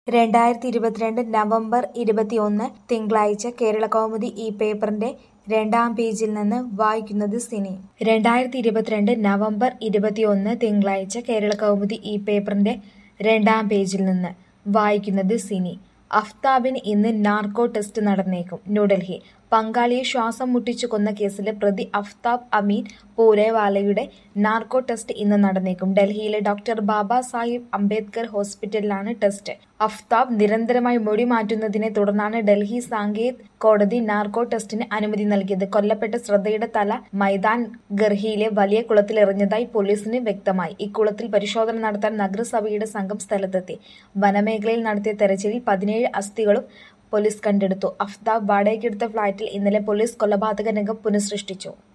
2022 November 21 തിങ്കളാഴ്ച കേരളകൗമുദി ഈ പേപ്പറിന്റെ രണ്ടാം പേജിൽ നിന്ന് വായിക്കുന്നത് സിനി. 2022 നവംബർ 21 തിങ്കളാഴ്ച കേരളകൗമുദി ഈ പേപ്പറിന്റെ രണ്ടാം പേജിൽ നിന്ന് വായിക്കുന്നത് സിനി. അഫ്താബിന് ഇന്ന് നാർക്കോ ടെസ്റ്റ് നടന്നേക്കും. ന്യൂഡൽഹി. പങ്കാളിയെ ശ്വാസം മുട്ടിച്ചു കൊന്ന കേസിലെ പ്രതി അഫ്താബ് അമീൻ പൂലെവാലയുടെ നാർക്കോ ടെസ്റ്റ് ഇന്ന് നടന്നേക്കും. ഡൽഹിയിലെ ഡോക്ടർ ബാബാ സാഹിബ് അംബേദ്കർ ഹോസ്പിറ്റലിലാണ് ടെസ്റ്റ്. അഫ്താബ് നിരന്തരമായി മുടി മാറ്റുന്നതിനെ തുടർന്നാണ് ഡൽഹി സാകേത് കോടതി നാർക്കോ ടെസ്റ്റിന് അനുമതി നൽകിയത്. കൊല്ലപ്പെട്ട ശ്രദ്ധയുടെ തല മൈദാൻ ഗർഹിയിലെ വലിയ കുളത്തിലെറിഞ്ഞതായി പോലീസിന് വ്യക്തമായി. ഇക്കുളത്തിൽ പരിശോധന നടത്താൻ നഗരസഭയുടെ സംഘം സ്ഥലത്തെത്തി. വനമേഖലയിൽ നടത്തിയ തെരച്ചിലിൽ 17 അസ്ഥികളും പോലീസ് കണ്ടെടുത്തു. അഫ്താബ് വാടകയ്ക്കെടുത്ത ഫ്ളാറ്റിൽ ഇന്നലെ പോലീസ് കൊലപാതക രംഗം പുനഃസൃഷ്ടിച്ചു.